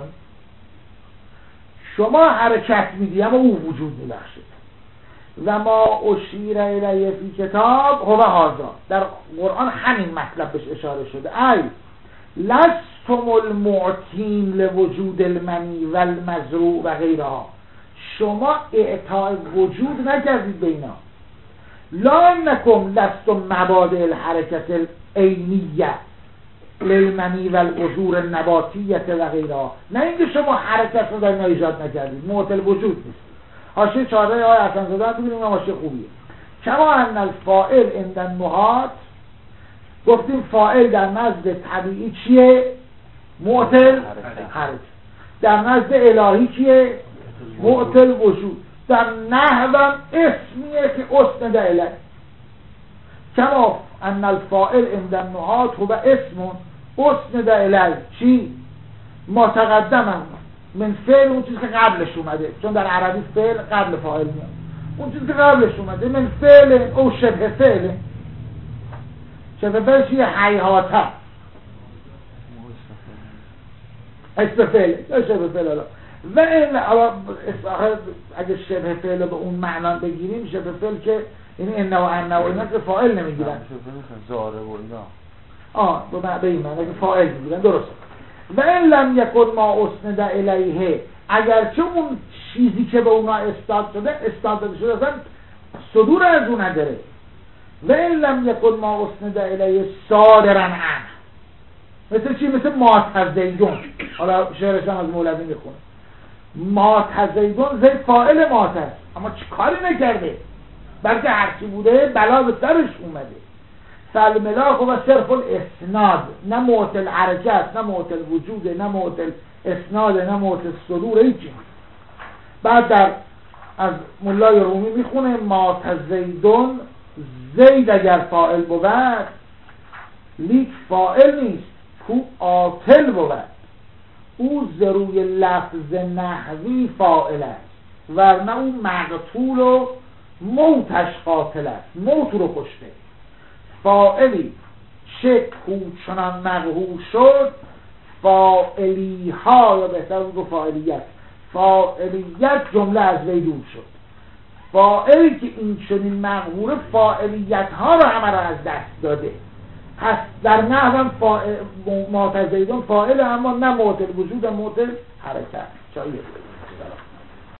شما حرکت میدی اما او وجود میبخشه. و ما اشیر الیه فی کتاب هو هذا، در قرآن همین مطلب بهش اشاره شده. ای لستم المعتین لوجود المنی و المزروع و غیرها، شما اعطای وجود نکردید به اینا. لا انکم لستم مبادئ الحرکت العینیه للمنی و البذور النباتیه و غیرها، نه اینکه شما حرکت رو در اینا ایجاد نکردید، معطل وجود نیست. حاشیه 14 آیه حسن زاده ببینیم، این حاشیه خوبیه. کما ان الفاعل عند النحات، گفتیم فاعل در نزد طبیعی چیه؟ معطل حرکت. در نزد الهی چیه؟ معطل وجود. در نحو اسمیه که اسند الیه. کما ان الفاعل عند النحات هو اسم اسند الیه چی؟ ما تقدم من فعل، اون چیزی که قبلش اومده، چون در عربی فعل قبل فاعل میاد، اون چیزی که قبلش اومده، من فعل او شبه فعل. شبه فعل چیه؟ حیاتا اسم فعل یا شبه فعل. حالا و این اگه شبه فعل به اون معنا بگیریم، شبه فعل که یعنی انه و انه و اینا که فاعل نمیگیرن، زاره و اینا به این معنی که فاعل میگیرن. درسته. و این لم یکن ما اسند الیه اگرچه اون چیزی که به اونا استاد داده شده اصلا صدور از اون نداره. و این لم یکن ما اسند الیه صادرا عنه، مثل چی؟ مثل ماتزیدون. حالا شعرش هم از مولوی میخونه. ماتزیدون زید فاعل مات است اما چی کاری نکرده، بلکه هرچی بوده بلا به سرش اومده. فالملاک و صرف الاسناد، نه موت الحرکه است، نه موت الوجوده، نه موت الاسناده، نه موت الصدور، هیچی. بعد در از مولای رومی میخونه ماتزیدون، زید اگر فاعل بود لیک فاعل نیست، کو عاطل بود، او ضروی لفظ نحوی فاعل است، ورنه او مقتول و موتش قاتل است، موت رو کشته. فاعلی چه کو چنان مقهور شد، فاعلی ها، یا بهتر بگو فاعلیت، فاعلیت جمله از وی دور شد. فاعلی که این چنین مقهور فاعلیت ها رو همه را از دست داده. پس در نحو معتزیدون فاعل، اما نه معتل وجود، موت حرکت. چایه